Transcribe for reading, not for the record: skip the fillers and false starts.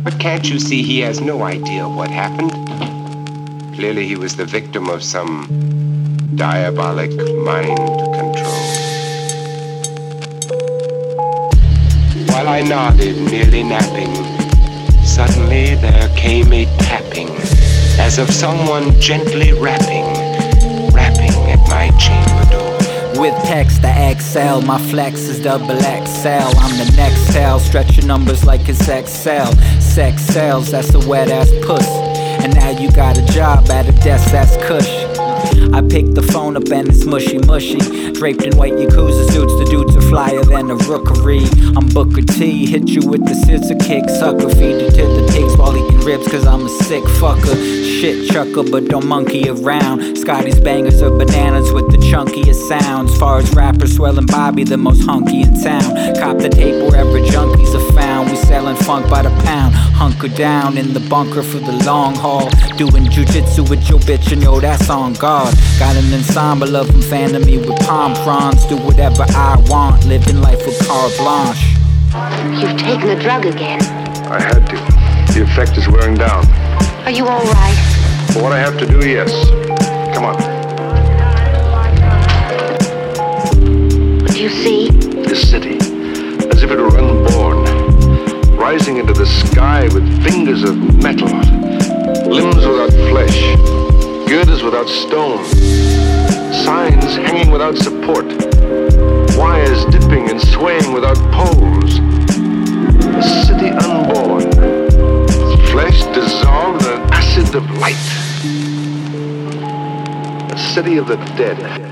But can't you see he has no idea what happened? Clearly he was the victim of some diabolic mind control. While I nodded, nearly napping, suddenly there came a tapping, as of someone gently rapping at my chamber door. With text I XL, my flex is double XL. I'm the next cell, stretching numbers like it's Excel. Sex sells, that's a wet ass puss. And now you got a job at a desk that's cush. I pick the phone up and it's mushy mushy. Draped in white Yakuza suits, the dudes are flyer than a rookery. I'm Booker T, hit you with the scissor kick. Sucker, feed you to the pigs while eating ribs, cause I'm a sick fucker. Shit chucker, but don't monkey around. Scotty's bangers are bananas with the chunkiest sounds. Far as rappers, swelling Bobby, the most hunky in town. Cop the tape wherever junkies are found. We selling funk by the pound. Hunker down in the bunker for the long haul. Doing jujitsu with your bitch and yo, that's on guard. Got an ensemble of them fanning me with palm fronds. Do whatever I want, living life with carte blanche. You've taken the drug again. I had to. The effect is wearing down. Are you all right? For what I have to do, yes. Come on. What do you see? This city, as if it were unborn, rising into the sky with fingers of metal, limbs without flesh, girders without stone, signs hanging without support, wires dipping and swaying without poles. A city unborn, flesh dissolved in an acid of light. A city of the dead.